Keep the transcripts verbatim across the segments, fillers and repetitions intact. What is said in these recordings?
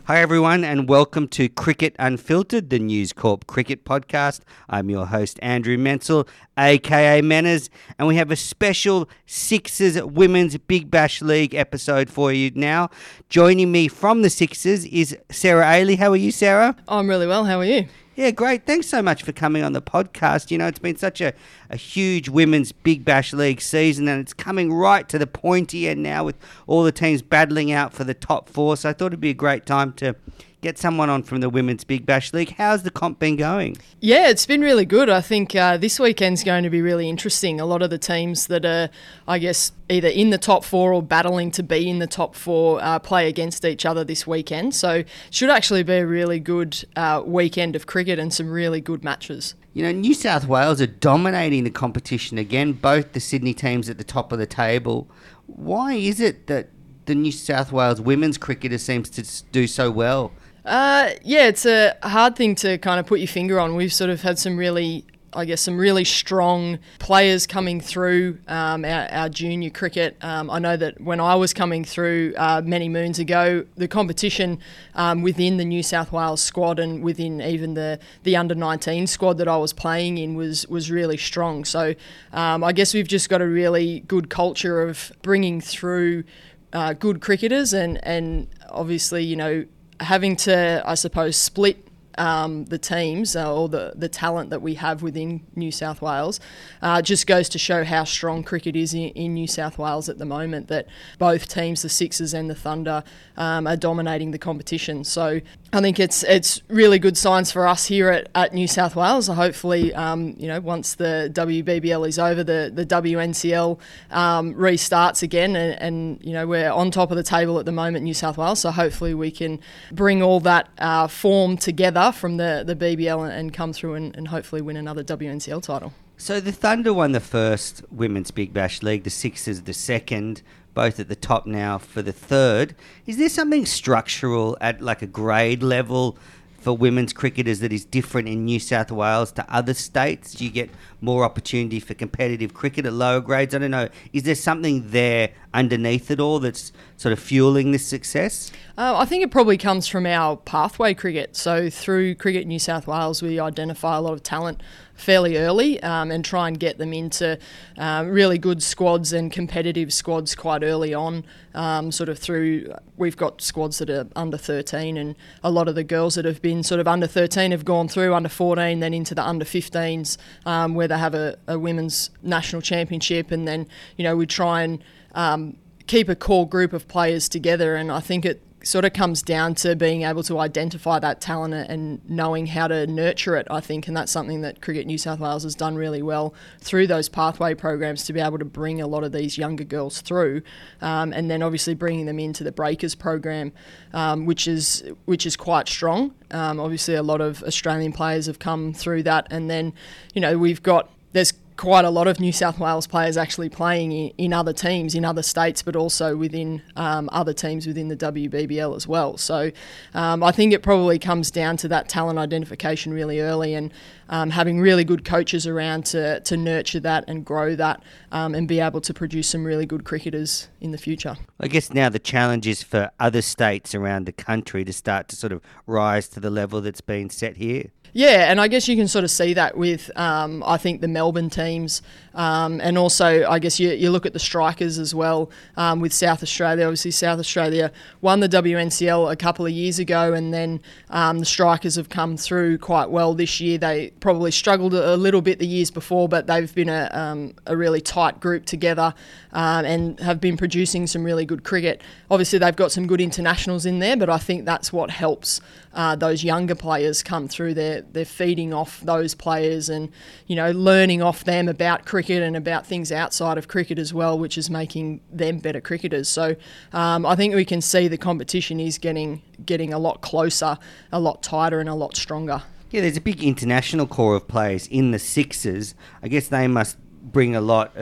Hi everyone and welcome to Cricket Unfiltered, the News Corp cricket podcast. I'm your host Andrew Menzel, aka Menners, and we have a special Sixers Women's Big Bash League episode for you now. Joining me from the Sixers is Sarah Ailey. How are you, Sarah? I'm really well. How are you? Yeah, great. Thanks so much for coming on the podcast. You know, it's been such a, a huge Women's Big Bash League season, and it's coming right to the pointy end now with all the teams battling out for the top four. So I thought it'd be a great time to get someone on from the Women's Big Bash League. How's the comp been going? Yeah, it's been really good. I think uh, this weekend's going to be really interesting. A lot of the teams that are, I guess, either in the top four or battling to be in the top four uh, play against each other this weekend. So it should actually be a really good uh, weekend of cricket and some really good matches. You know, New South Wales are dominating the competition again, both the Sydney teams at the top of the table. Why is it that the New South Wales women's cricketer seems to do so well? Uh, yeah, it's a hard thing to kind of put your finger on. We've sort of had some really, I guess, some really strong players coming through um, our, our junior cricket. Um, I know that when I was coming through uh, many moons ago, the competition um, within the New South Wales squad and within even the, the under nineteen squad that I was playing in was, was really strong. So um, I guess we've just got a really good culture of bringing through uh, good cricketers and, and obviously, you know, having to, I suppose, split um, the teams uh, or the, the talent that we have within New South Wales uh, just goes to show how strong cricket is in, in New South Wales at the moment, that both teams, the Sixers and the Thunder, um, are dominating the competition. So I think it's it's really good signs for us here at, at New South Wales. Hopefully, um, you know, once the W B B L is over, the, the W N C L um, restarts again and, and, you know, we're on top of the table at the moment, New South Wales. So hopefully we can bring all that uh, form together from the, the B B L and, and come through and, and hopefully win another W N C L title. So the Thunder won the first Women's Big Bash League, the Sixers the second, both at the top now for the third. Is there something structural at like a grade level for women's cricketers that is different in New South Wales to other states? Do you get more opportunity for competitive cricket at lower grades? I don't know. Is there something there underneath it all that's sort of fueling this success? Uh, I think it probably comes from our pathway cricket. So through Cricket New South Wales, we identify a lot of talent fairly early um, and try and get them into um, really good squads and competitive squads quite early on. Um, sort of through, we've got squads that are under thirteen, and a lot of the girls that have been sort of under thirteen have gone through under fourteen, then into the under fifteens, um, where they have a, a women's national championship, and then, you know, we try and um, keep a core group of players together. And I think it sort of comes down to being able to identify that talent and knowing how to nurture it, I think, and that's something that Cricket New South Wales has done really well through those pathway programs, to be able to bring a lot of these younger girls through, um, and then obviously bringing them into the Breakers program, um, which is which is quite strong. Um, obviously, a lot of Australian players have come through that, and then, you know, we've got there's quite a lot of New South Wales players actually playing in, in other teams, in other states, but also within um, other teams within the W B B L as well. So um, I think it probably comes down to that talent identification really early, and um, having really good coaches around to, to nurture that and grow that um, and be able to produce some really good cricketers in the future. I guess now the challenge is for other states around the country to start to sort of rise to the level that's been set here. Yeah, and I guess you can sort of see that with, um, I think, the Melbourne teams, um, and also I guess you, you look at the strikers as well um, with South Australia. Obviously, South Australia won the W N C L a couple of years ago, and then um, the strikers have come through quite well this year. They probably struggled a little bit the years before, but they've been a, um, a really tight group together um, and have been producing some really good cricket. Obviously, they've got some good internationals in there, but I think that's what helps uh, those younger players come through. They're, they're feeding off those players and, you know, learning off them about cricket and about things outside of cricket as well, which is making them better cricketers. So um, I think we can see the competition is getting getting a lot closer, a lot tighter and a lot stronger. Yeah, there's a big international core of players in the Sixers. I guess they must bring a lot of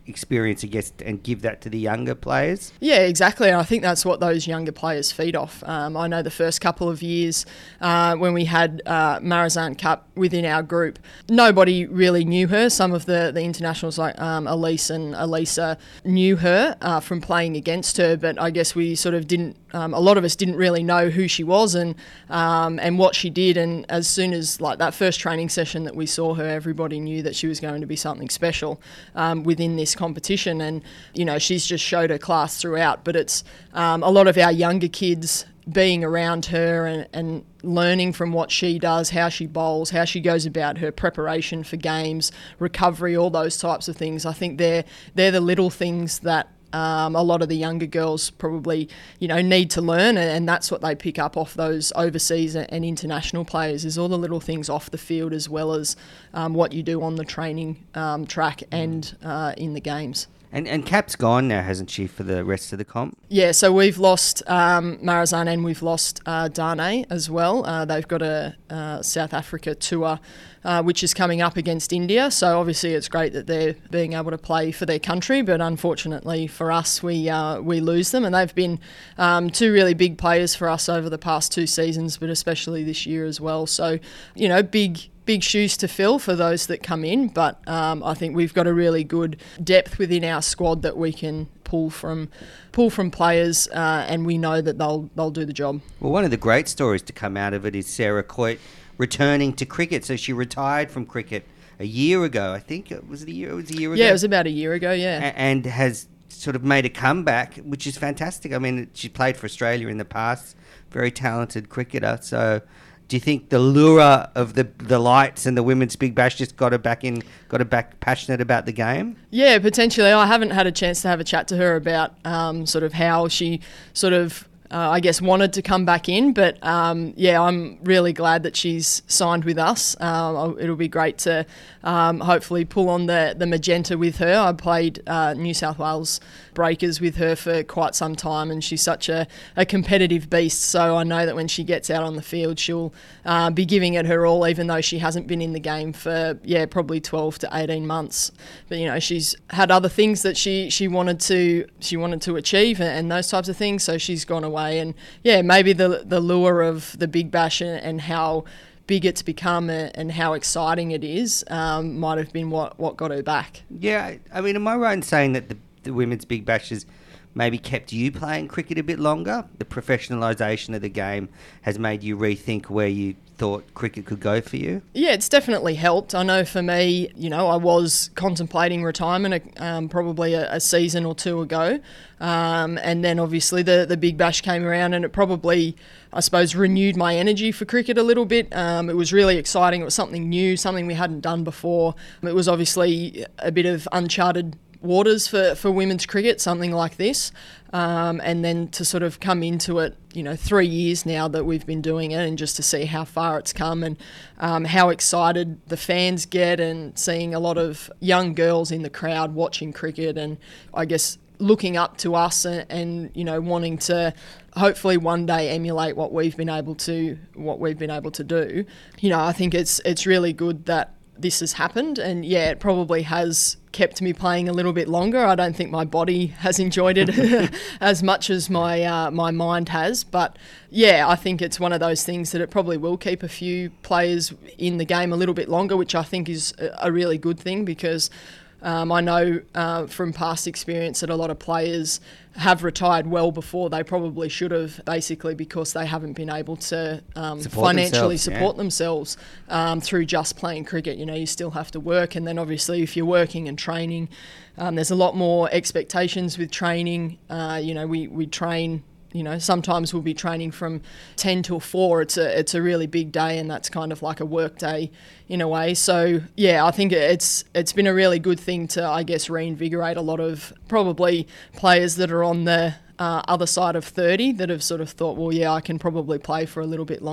experience, I guess, and give that to the younger players? Yeah, exactly. And I think that's what those younger players feed off. Um, I know the first couple of years uh, when we had uh, Marizanne Cup within our group, nobody really knew her. Some of the, the internationals like um, Elise and Elisa knew her uh, from playing against her, but I guess we sort of didn't, um, a lot of us didn't really know who she was and um, and what she did. And as soon as like that first training session that we saw her, everybody knew that she was going to be something special um, within this competition. And, you know, she's just showed her class throughout. But it's um, a lot of our younger kids being around her and, and learning from what she does, how she bowls, how she goes about her preparation for games, recovery, all those types of things. I think they're they're the little things that Um, a lot of the younger girls probably, you know, need to learn, and that's what they pick up off those overseas and international players, is all the little things off the field as well as um, what you do on the training um, track and uh, in the games. And and Cap's gone now, hasn't she, for the rest of the comp? Yeah, so we've lost um, Marizanne and we've lost uh, Dane as well. Uh, they've got a uh, South Africa tour uh, which is coming up against India. So obviously it's great that they're being able to play for their country, but unfortunately for us, we uh, we lose them. And they've been um, two really big players for us over the past two seasons, but especially this year as well. So, you know, big... big shoes to fill for those that come in, but um, I think we've got a really good depth within our squad that we can pull from pull from players, uh, and we know that they'll they'll do the job. Well, one of the great stories to come out of it is Sarah Coit returning to cricket. So she retired from cricket a year ago, I think. Was it a year? It was a year ago. Yeah, it was about a year ago. Yeah, a- and has sort of made a comeback, which is fantastic. I mean, she played for Australia in the past. Very talented cricketer. So. Do you think the lure of the the lights and the Women's Big Bash just got her back in, got her back passionate about the game? Yeah, potentially. I haven't had a chance to have a chat to her about um, sort of how she sort of, uh, I guess, wanted to come back in. But um, yeah, I'm really glad that she's signed with us. Um, it'll be great to um, hopefully pull on the, the magenta with her. I played uh, New South Wales Breakers with her for quite some time, and she's such a, a competitive beast, so I know that when she gets out on the field she'll uh, be giving it her all, even though she hasn't been in the game for yeah probably twelve to eighteen months. But you know, she's had other things that she, she wanted to she wanted to achieve and, and those types of things, so she's gone away. And yeah, maybe the the lure of the Big Bash and, and how big it's become and how exciting it is um, might have been what, what got her back. Yeah, I mean, am I right in saying that the the Women's Big Bash has maybe kept you playing cricket a bit longer? The professionalisation of the game has made you rethink where you thought cricket could go for you? Yeah, it's definitely helped. I know for me, you know, I was contemplating retirement um, probably a, a season or two ago. Um, and then obviously the, the Big Bash came around and it probably, I suppose, renewed my energy for cricket a little bit. Um, it was really exciting. It was something new, something we hadn't done before. It was obviously a bit of uncharted waters for, for women's cricket, something like this. Um, and then to sort of come into it, you know, three years now that we've been doing it, and just to see how far it's come and um, how excited the fans get, and seeing a lot of young girls in the crowd watching cricket, and I guess looking up to us and, and you know, wanting to hopefully one day emulate what we've been able to what we've been able to do. You know, I think it's it's really good that this has happened, and yeah, it probably has kept me playing a little bit longer. I don't think my body has enjoyed it as much as my uh, my mind has, but yeah, I think it's one of those things that it probably will keep a few players in the game a little bit longer, which I think is a really good thing, because Um, I know uh, from past experience that a lot of players have retired well before they probably should have, basically because they haven't been able to um, support financially themselves, support yeah. themselves um, through just playing cricket. You know, you still have to work, and then obviously if you're working and training, um, there's a lot more expectations with training. Uh, you know, we, we train... You know, sometimes we'll be training from ten till four. It's a it's a really big day, and that's kind of like a work day in a way. So yeah, I think it's it's been a really good thing to, I guess, reinvigorate a lot of probably players that are on the uh, other side of thirty that have sort of thought, well, yeah, I can probably play for a little bit longer.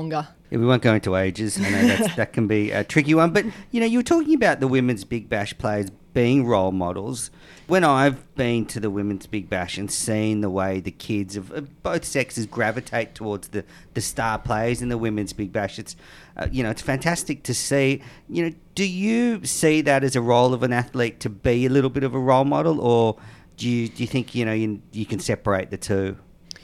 Yeah, we won't go into ages. I know that's, that can be a tricky one. But, you know, you were talking about the women's Big Bash players being role models. When I've been to the women's Big Bash and seen the way the kids of, of both sexes gravitate towards the, the star players in the women's Big Bash, it's, uh, you know, it's fantastic to see. You know, do you see that as a role of an athlete to be a little bit of a role model, or do you, do you think, you know, you, you can separate the two?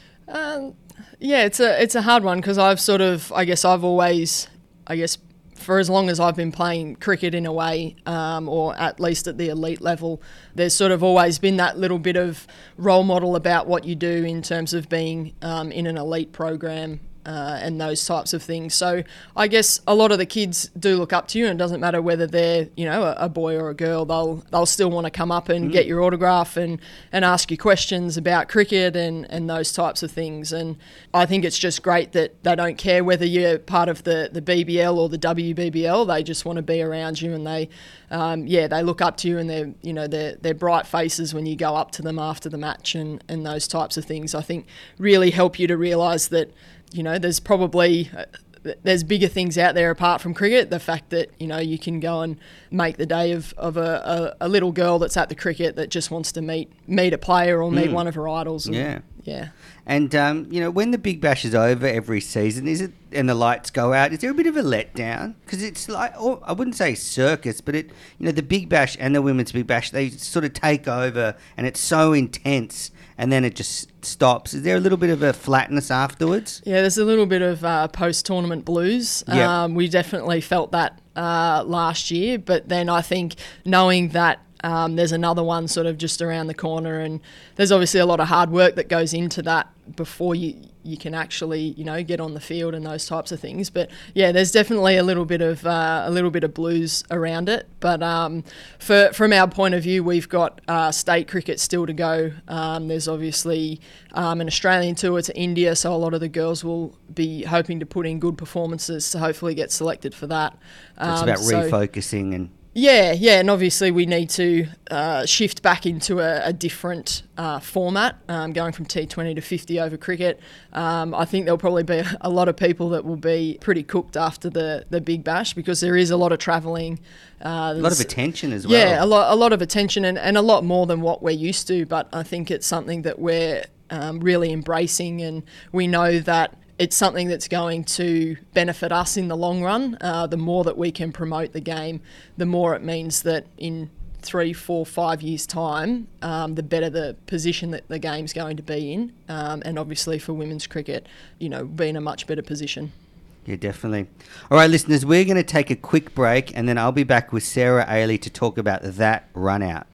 Um, yeah, it's a it's a hard one because I've sort of, I guess I've always, I guess, for as long as I've been playing cricket in a way, um, or at least at the elite level, there's sort of always been that little bit of role model about what you do in terms of being um, in an elite program. Uh, and those types of things. So I guess a lot of the kids do look up to you, and it doesn't matter whether they're, you know, a, a boy or a girl. They'll they'll still want to come up and mm. get your autograph and, and ask you questions about cricket and, and those types of things. And I think it's just great that they don't care whether you're part of the, the B B L or the W B B L. They just want to be around you, and they, um, yeah, they look up to you, and they're, you know, they're, they're bright faces when you go up to them after the match, and, and those types of things, I think, really help you to realise that, you know, there's probably uh, there's bigger things out there apart from cricket. The fact that, you know, you can go and make the day of, of a, a, a little girl that's at the cricket that just wants to meet meet a player or meet mm. one of her idols. And, yeah. Yeah. And, um, you know, when the Big Bash is over every season, is it, and the lights go out, is there a bit of a letdown? Because it's like, oh, I wouldn't say circus, but it, you know, the Big Bash and the Women's Big Bash, they sort of take over, and it's so intense, and then it just stops. Is there a little bit of a flatness afterwards? Yeah, there's a little bit of uh, post-tournament blues. Yep. Um, we definitely felt that uh, last year, but then I think knowing that Um, there's another one sort of just around the corner, and there's obviously a lot of hard work that goes into that before you, you can actually, you know, get on the field and those types of things. But yeah, there's definitely a little bit of uh, a little bit of blues around it. But um, for from our point of view, we've got uh, state cricket still to go. Um, there's obviously um, an Australian tour to India, so a lot of the girls will be hoping to put in good performances to hopefully get selected for that. Um, it's about so, refocusing and. Yeah, yeah, and obviously we need to uh, shift back into a, a different uh, format, um, going from T twenty to fifty over cricket. Um, I think there'll probably be a lot of people that will be pretty cooked after the, the Big Bash, because there is a lot of travelling. Uh, a lot of attention as well. Yeah, a lot, a lot of attention, and, and a lot more than what we're used to, but I think it's something that we're um, really embracing, and we know that it's something that's going to benefit us in the long run. Uh, the more that we can promote the game, the more it means that in three, four, five years' time, um, the better the position that the game's going to be in. Um, and obviously for women's cricket, you know, be in a much better position. Yeah, definitely. All right, listeners, we're going to take a quick break, and then I'll be back with Sarah Ailey to talk about that run out.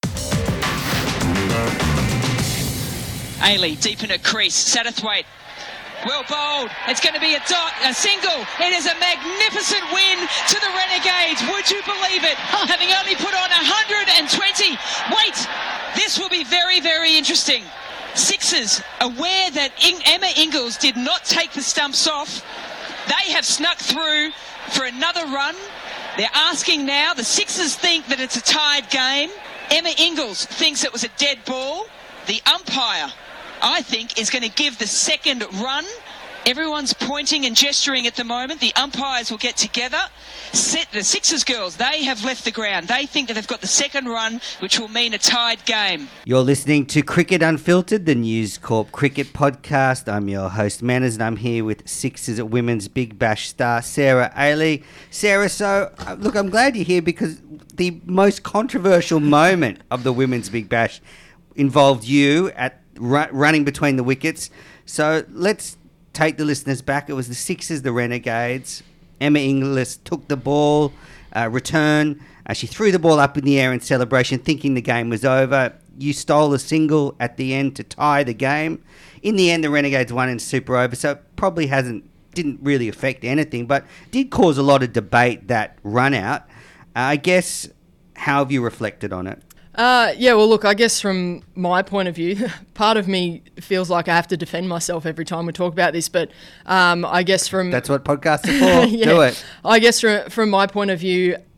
Ailey deep in a crease. Satterthwaite. Well bowled. It's going to be a dot, a single. It is a magnificent win to the Renegades. Would you believe it? Having only put on one hundred twenty. Wait, this will be very, very interesting. Sixers, aware that In- Emma Ingles did not take the stumps off. They have snuck through for another run. They're asking now. The Sixers think that it's a tied game. Emma Ingles thinks it was a dead ball. The umpire, I think, is going to give the second run. Everyone's pointing and gesturing at the moment. The umpires will get together. Set the Sixers girls, they have left the ground. They think that they've got the second run, which will mean a tied game. You're listening to Cricket Unfiltered, the News Corp cricket podcast. I'm your host, Manners, and I'm here with Sixers Women's Big Bash star, Sarah Ailey. Sarah, so, uh, look, I'm glad you're here because the most controversial moment of the Women's Big Bash involved you at ru- running between the wickets. So let's take the listeners back. It was the Sixers, the Renegades. Emma Inglis took the ball, uh, return. Uh, she threw the ball up in the air in celebration, thinking the game was over. You stole a single at the end to tie the game. In the end, the Renegades won in super over, so it probably hasn't didn't really affect anything, but did cause a lot of debate, that run out. Uh, I guess, how have you reflected on it? Uh, yeah, well, look, I guess from my point of view, part of me feels like I have to defend myself every time we talk about this, but um, I guess from... That's what podcasts are for. Yeah, do it. I guess from, from my point of view,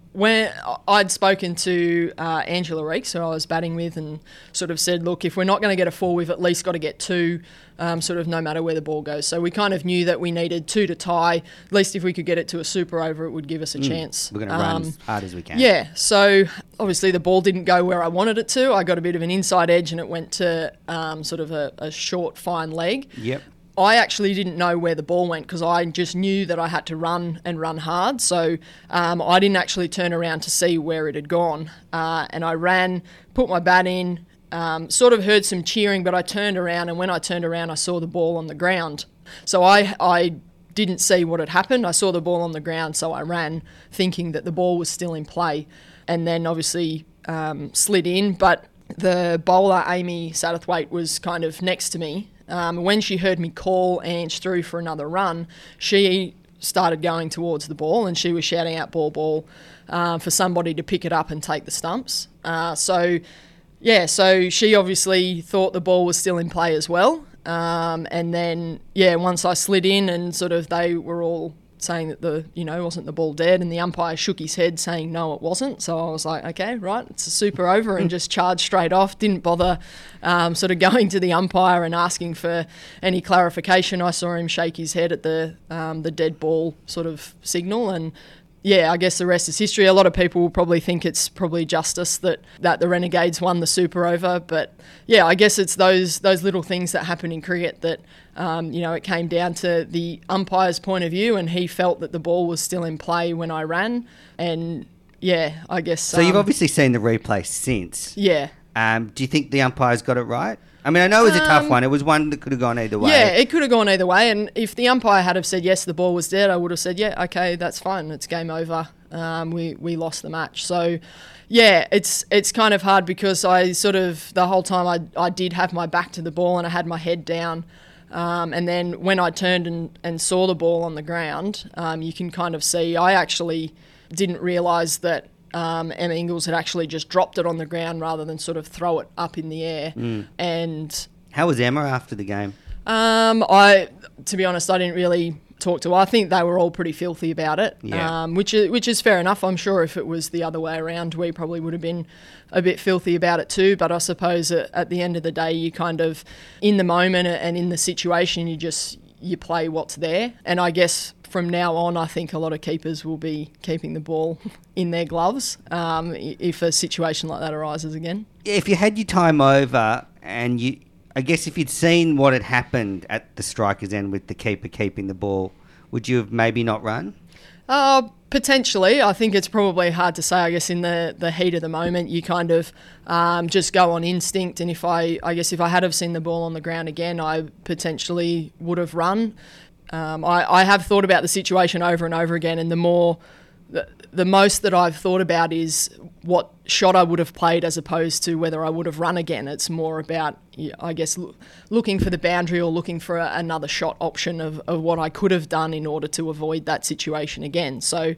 when I'd spoken to uh, Angela Reeks, who I was batting with, and sort of said, look, if we're not going to get a four, we've at least got to get two, um, sort of no matter where the ball goes. So we kind of knew that we needed two to tie. At least if we could get it to a super over, it would give us a mm, chance. We're going to um, run as hard as we can. Yeah, so obviously the ball didn't go where I wanted it to. I got a bit of an inside edge and it went to um, sort of a, a short, fine leg. Yep. I actually didn't know where the ball went because I just knew that I had to run and run hard. So um, I didn't actually turn around to see where it had gone. Uh, and I ran, put my bat in, um, sort of heard some cheering, but I turned around, and when I turned around, I saw the ball on the ground. So I, I didn't see what had happened. I saw the ball on the ground, so I ran thinking that the ball was still in play, and then obviously um, slid in. But the bowler, Amy Satterthwaite, was kind of next to me. Um, when she heard me call Ange through for another run, she started going towards the ball and she was shouting out ball, ball uh, for somebody to pick it up and take the stumps. Uh, so, yeah, so she obviously thought the ball was still in play as well. Um, and then, yeah, once I slid in and sort of they were all saying that the, you know, wasn't the ball dead, and the umpire shook his head saying no, it wasn't. So I was like, okay, right, it's a super over, and just charged straight off. Didn't bother um, sort of going to the umpire and asking for any clarification. I saw him shake his head at the um, the dead ball sort of signal, and yeah, I guess the rest is history. A lot of people will probably think it's probably justice that, that the Renegades won the super over, but yeah, I guess it's those those little things that happen in cricket that, um, you know, it came down to the umpire's point of view, and he felt that the ball was still in play when I ran, and yeah, I guess... So um, you've obviously seen the replay since. Yeah. Um, do you think the umpire's got it right? I mean, I know it was a tough um, one. It was one that could have gone either way. Yeah, it could have gone either way. And if the umpire had have said, yes, the ball was dead, I would have said, yeah, okay, that's fine. It's game over. Um, we, we lost the match. So, yeah, it's it's kind of hard because I sort of, the whole time I, I did have my back to the ball and I had my head down. Um, and then when I turned and, and saw the ball on the ground, um, you can kind of see, I actually didn't realise that Um, Emma Ingles had actually just dropped it on the ground rather than sort of throw it up in the air. Mm. And how was Emma after the game? Um, I, to be honest, I didn't really talk to her. I think they were all pretty filthy about it, yeah. um, which is which is fair enough. I'm sure if it was the other way around, we probably would have been a bit filthy about it too. But I suppose at, at the end of the day, you kind of, in the moment and in the situation, you just you play what's there. And I guess from now on, I think a lot of keepers will be keeping the ball in their gloves um, if a situation like that arises again. If you had your time over and you, I guess if you'd seen what had happened at the striker's end with the keeper keeping the ball, would you have maybe not run? Uh, potentially. I think it's probably hard to say. I guess in the, the heat of the moment, you kind of um, just go on instinct. And if I, I guess if I had have seen the ball on the ground again, I potentially would have run. Um, I, I have thought about the situation over and over again, and the more, the, the most that I've thought about is what shot I would have played as opposed to whether I would have run again. It's more about, I guess, lo- looking for the boundary or looking for a, another shot option of, of what I could have done in order to avoid that situation again. So,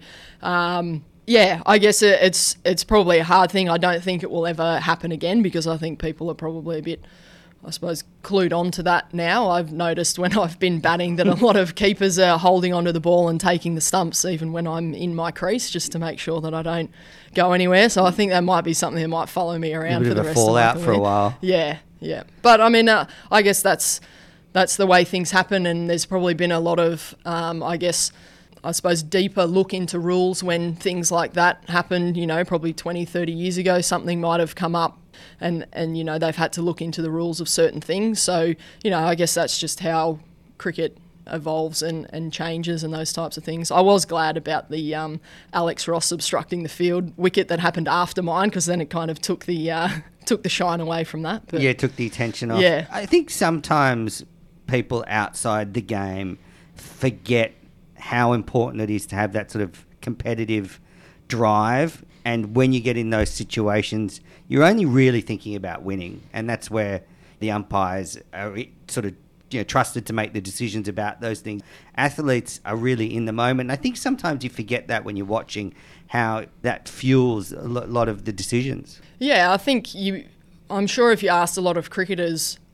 um, yeah, I guess it, it's it's probably a hard thing. I don't think it will ever happen again because I think people are probably a bit, I suppose, clued on to that now. I've noticed when I've been batting that a lot of keepers are holding onto the ball and taking the stumps even when I'm in my crease just to make sure that I don't go anywhere. So I think that might be something that might follow me around for the rest of my career. A bit of a fallout for a while. Yeah, yeah. But I mean, uh, I guess that's that's the way things happen, and there's probably been a lot of, um, I guess, I suppose, deeper look into rules when things like that happened, you know, probably twenty, thirty years ago. Something might have come up and, and, you know, they've had to look into the rules of certain things. So, you know, I guess that's just how cricket evolves and, and changes and those types of things. I was glad about the um, Alex Ross obstructing the field wicket that happened after mine because then it kind of took the uh, took the shine away from that. But, yeah, it took the attention off. Yeah. I think sometimes people outside the game forget how important it is to have that sort of competitive drive, and when you get in those situations you're only really thinking about winning, and that's where the umpires are sort of, you know, trusted to make the decisions about those things. Athletes are really in the moment. I think sometimes you forget that when you're watching, how that fuels a lot of the decisions. Yeah, I think you I'm sure if you asked a lot of cricketers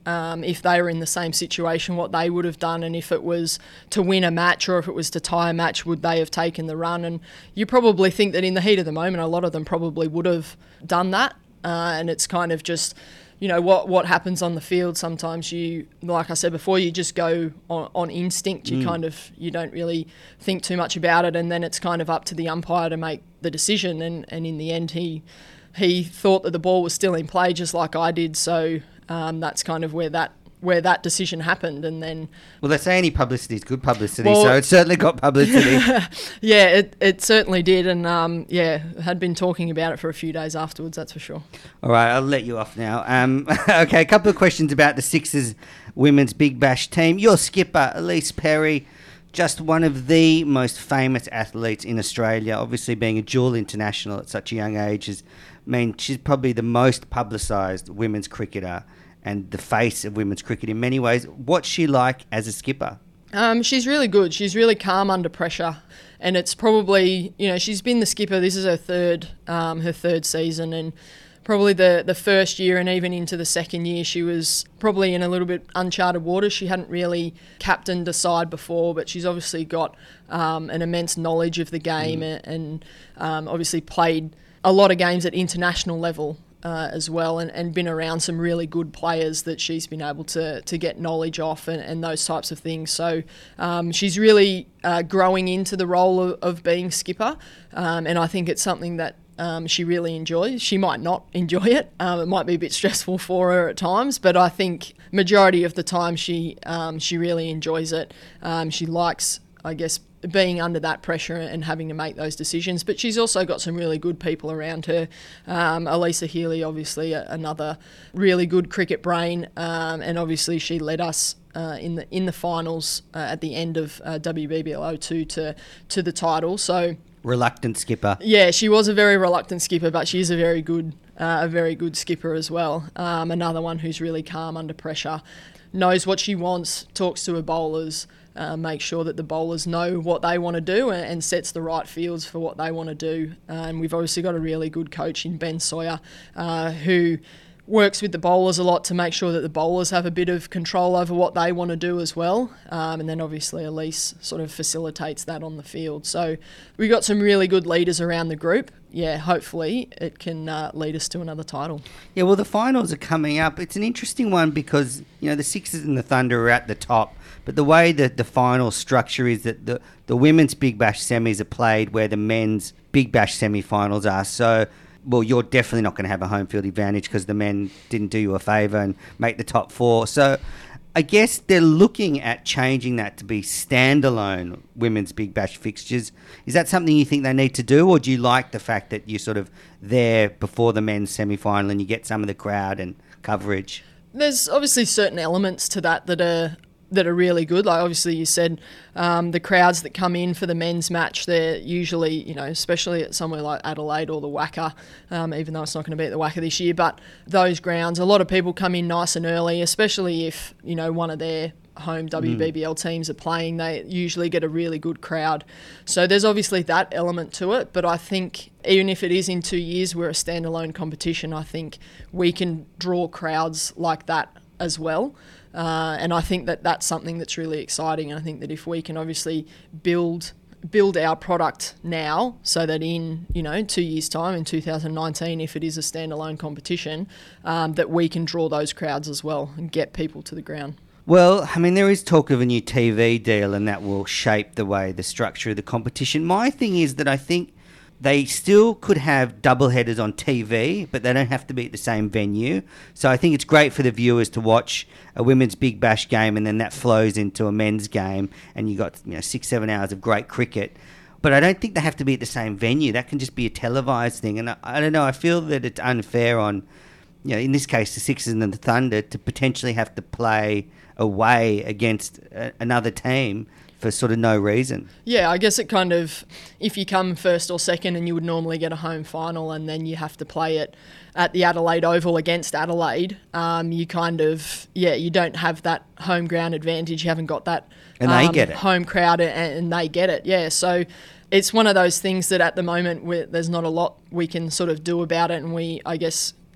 um, if they were in the same situation, what they would have done, and if it was to win a match or if it was to tie a match, would they have taken the run? And you probably think that in the heat of the moment, a lot of them probably would have done that. Uh, and it's kind of just, you know, what what happens on the field. Sometimes you, like I said before, you just go on, on instinct. You mm. kind of, you don't really think too much about it, and then it's kind of up to the umpire to make the decision. And, and in the end, he he thought that the ball was still in play, just like I did. So um, that's kind of where that where that decision happened. And then, well, they say any publicity is good publicity, well, so it certainly got publicity. Yeah, it it certainly did, and um, yeah, had been talking about it for a few days afterwards. That's for sure. All right, I'll let you off now. Um, okay, a couple of questions about the Sixers women's Big Bash team. Your skipper, Ellyse Perry, just one of the most famous athletes in Australia. Obviously, being a dual international at such a young age is, I mean, she's probably the most publicised women's cricketer and the face of women's cricket in many ways. What's she like as a skipper? Um, she's really good. She's really calm under pressure, and it's probably, you know, she's been the skipper. This is her third, um, her third season, and probably the, the first year and even into the second year, she was probably in a little bit uncharted waters. She hadn't really captained a side before, but she's obviously got um, an immense knowledge of the game mm. and, and um, obviously played a lot of games at international level. Uh, as well, and, and been around some really good players that she's been able to to get knowledge off and, and those types of things. So um, she's really uh, growing into the role of, of being skipper, um, and I think it's something that um, she really enjoys. She might not enjoy it. Um, it might be a bit stressful for her at times, but I think majority of the time she um, she really enjoys it. Um, she likes, I guess, being under that pressure and having to make those decisions. But she's also got some really good people around her. Um, Alyssa Healy, obviously, a, another really good cricket brain, um, and obviously she led us uh, in the in the finals uh, at the end of uh, W B B L oh two to to the title. So reluctant skipper. Yeah, she was a very reluctant skipper, but she's a very good uh, a very good skipper as well. Um, another one who's really calm under pressure, knows what she wants, talks to her bowlers. Uh, make sure that the bowlers know what they want to do and, and sets the right fields for what they want to do. Uh, and we've obviously got a really good coach in Ben Sawyer uh, who works with the bowlers a lot to make sure that the bowlers have a bit of control over what they want to do as well. Um, and then obviously Ellyse sort of facilitates that on the field. So we've got some really good leaders around the group. Yeah, hopefully it can uh, lead us to another title. Yeah, well, the finals are coming up. It's an interesting one because, you know, the Sixers and the Thunder are at the top, but the way that the final structure is that the, the women's Big Bash semis are played where the men's Big Bash semi-finals are. So, well, you're definitely not going to have a home field advantage because the men didn't do you a favour and make the top four. So I guess they're looking at changing that to be standalone women's Big Bash fixtures. Is that something you think they need to do, or do you like the fact that you're sort of there before the men's semi-final and you get some of the crowd and coverage? There's obviously certain elements to that that are that are really good. Like obviously you said, um, the crowds that come in for the men's match, they're usually, you know, especially at somewhere like Adelaide or the Wacker, um, even though it's not going to be at the Wacker this year, but those grounds, a lot of people come in nice and early, especially if, you know, one of their home W B B L mm. teams are playing, they usually get a really good crowd. So there's obviously that element to it, but I think even if it is in two years, we're a standalone competition, I think we can draw crowds like that as well. Uh, and I think that that's something that's really exciting. And I think that if we can obviously build build our product now so that in, you know, two years' time, in two thousand nineteen, if it is a standalone competition, um, that we can draw those crowds as well and get people to the ground. Well, I mean, there is talk of a new T V deal and that will shape the way, the structure of the competition. My thing is that I think they still could have double headers on T V, but they don't have to be at the same venue. So I think it's great for the viewers to watch a women's Big Bash game and then that flows into a men's game and you got, you know, six, seven hours of great cricket. But I don't think they have to be at the same venue. That can just be a televised thing. And I, I don't know, I feel that it's unfair on, you know, in this case, the Sixers and the Thunder to potentially have to play away against a, another team for sort of no reason. Yeah, I guess it kind of, if you come first or second and you would normally get a home final and then you have to play it at the Adelaide Oval against Adelaide, um, you kind of, yeah, you don't have that home ground advantage. You haven't got that and um, they get it. home crowd and, and they get it, yeah. So it's one of those things that at the moment we're, there's not a lot we can sort of do about it, and we, I guess,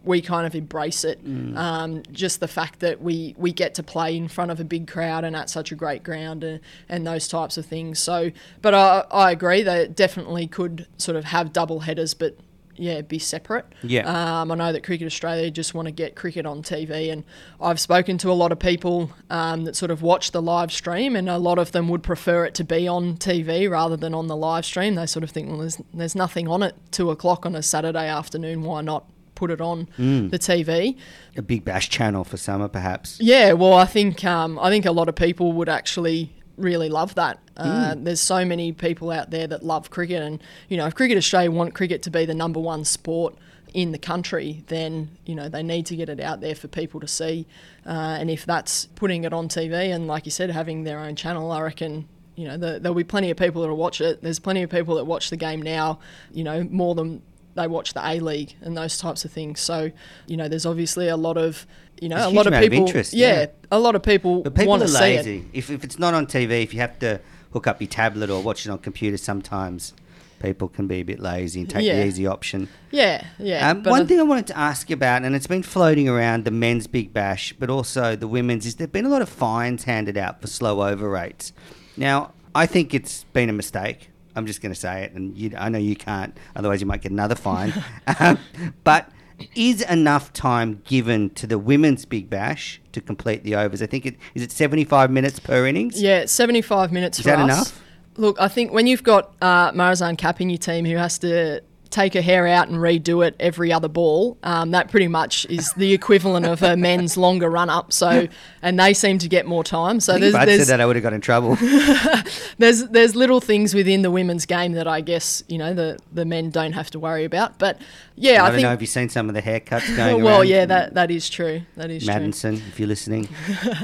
we kind of embrace it. Mm. Um, just the fact that we, we get to play in front of a big crowd and at such a great ground and, and those types of things. So, but I, I agree they definitely could sort of have double headers, but yeah, be separate. Yeah. Um, I know that Cricket Australia just want to get cricket on T V, and I've spoken to a lot of people um, that sort of watch the live stream, and a lot of them would prefer it to be on T V rather than on the live stream. They sort of think, well, there's, there's nothing on at two o'clock on a Saturday afternoon. Why not put it on Mm. the T V? A Big Bash channel for summer, perhaps. Yeah, well, I think um, I think a lot of people would actually really love that. Uh, Mm. There's so many people out there that love cricket, and you know, if Cricket Australia want cricket to be the number one sport in the country, then you know they need to get it out there for people to see. Uh, and if that's putting it on T V and, like you said, having their own channel, I reckon you know the, there'll be plenty of people that'll watch it. There's plenty of people that watch the game now, you know, more than they watch the A-League and those types of things. So, you know, there's obviously a lot of, you know, There's a a huge lot of amount of people. interest, yeah, yeah. a lot of people, But people want are to see lazy. it. If, if it's not on T V, if you have to hook up your tablet or watch it on computer, sometimes people can be a bit lazy and take Yeah. the easy option. Yeah, yeah. Um, but one I- thing I wanted to ask you about, and it's been floating around the men's Big Bash, but also the women's, is there been a lot of fines handed out for slow over rates. Now, I think it's been a mistake. I'm just going to say it, and you, I know you can't, otherwise you might get another fine. um, but is enough time given to the women's Big Bash to complete the overs? I think it is it seventy-five minutes per innings? Yeah, it's seventy-five minutes Is for that us. enough? Look, I think when you've got uh, Marizanne Kapp in your team who has to take her hair out and redo it every other ball, um, that pretty much is the equivalent of a men's longer run-up. So, and they seem to get more time. So I think there's if I'd there's, said that, I would have got in trouble. there's there's little things within the women's game that I guess you know the, the men don't have to worry about. But yeah, I, I, don't think. know if you've seen some of the haircuts going well, around. yeah, that that is true. That is Madison, if you're listening. true.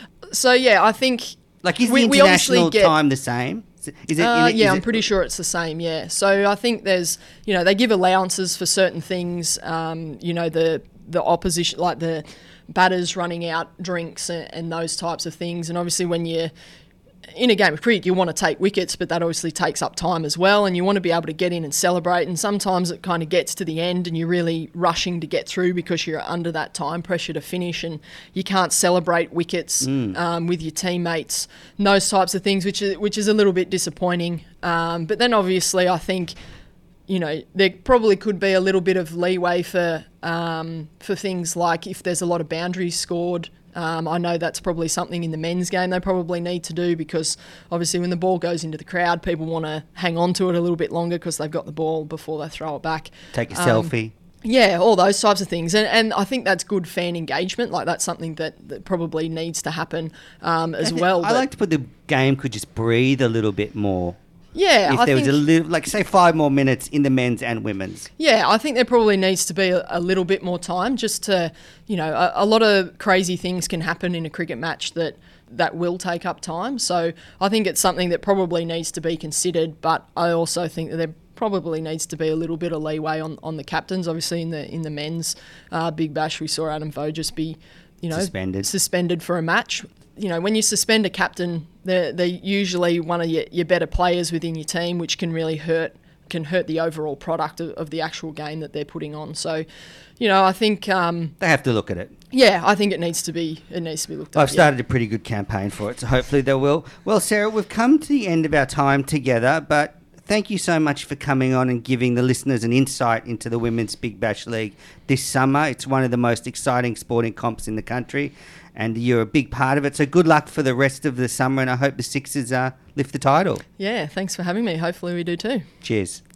So yeah, I think. Like, is We- the we obviously international get- time the same? Is it? Is it Uh, is yeah, it- I'm pretty sure it's the same. Yeah, so I think there's, you know, they give allowances for certain things. Um, you know, the the opposition, like the batters running out drinks and, and those types of things. And obviously, when you're in a game of cricket, you want to take wickets, but that obviously takes up time as well. And you want to be able to get in and celebrate. And sometimes it kind of gets to the end, and you're really rushing to get through because you're under that time pressure to finish, and you can't celebrate wickets um, with your teammates. And those types of things, which is which is a little bit disappointing. Um, but then obviously, I think, you know, there probably could be a little bit of leeway for um, for things like if there's a lot of boundaries scored. Um, I know that's probably something in the men's game they probably need to do, because obviously when the ball goes into the crowd, people want to hang on to it a little bit longer because they've got the ball before they throw it back. Take a Um, selfie. Yeah, all those types of things. And, and I think that's good fan engagement. Like, that's something that, that probably needs to happen um, as I think- well. I But- like to put the game could just breathe a little bit more. yeah, If I there think, was a little, like say five more minutes in the men's and women's. Yeah, I think there probably needs to be a, a little bit more time just to, you know, a, a lot of crazy things can happen in a cricket match that that will take up time. So I think it's something that probably needs to be considered, but I also think that there probably needs to be a little bit of leeway on, on the captains. Obviously in the in the men's uh, Big Bash, we saw Adam Vo just be, you know, Suspended. suspended for a match. You know, when you suspend a captain, they're, they're usually one of your, your better players within your team, which can really hurt can hurt the overall product of, of the actual game that they're putting on. So, you know, I think, um, They have to look at it. yeah, I think it needs to be it needs to be looked at. I've yeah. started a pretty good campaign for it, so hopefully they will. Well, Sarah, we've come to the end of our time together, but thank you so much for coming on and giving the listeners an insight into the Women's Big Bash League this summer. It's one of the most exciting sporting comps in the country, and you're a big part of it. So good luck for the rest of the summer, and I hope the Sixers uh, lift the title. Yeah, thanks for having me. Hopefully we do too. Cheers.